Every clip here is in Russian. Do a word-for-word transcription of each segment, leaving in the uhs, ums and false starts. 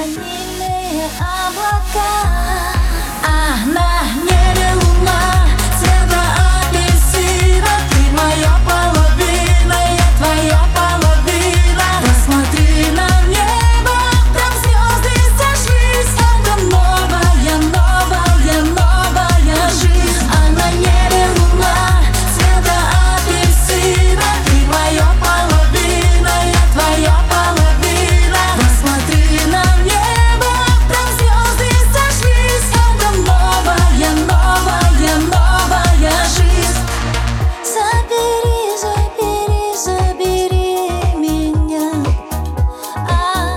ванильные облака, а на небе луна цвета апельсина. Ты моя половина, я твоя половина. Посмотри на небо, там звезды сошлись. Это новая, новая, новая жизнь. А на небе луна цвета апельсина. Ты моя половина, я твоя половина. Посмотри на небо, там звезды сошлись. Это новая, новая, новая жизнь. Забери, забери, забери меня, а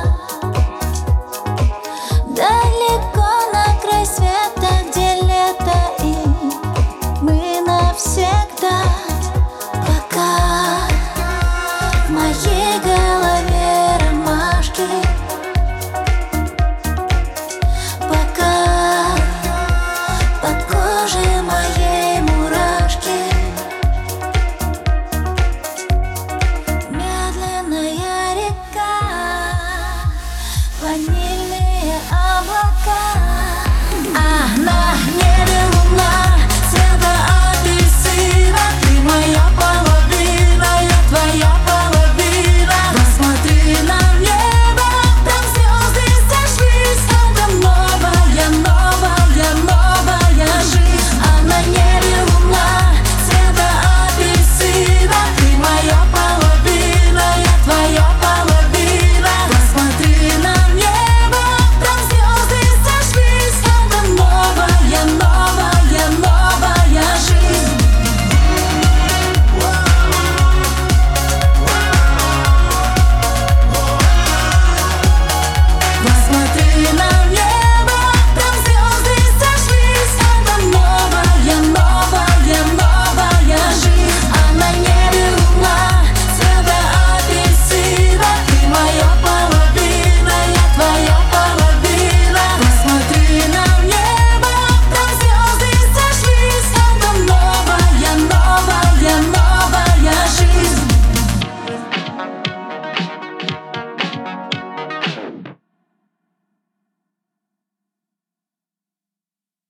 далеко на край света, где лето, и мы навсегда. Пока в моей голове ромашки, пока под кожей моей мурашки. Медленная река, ванильные облака.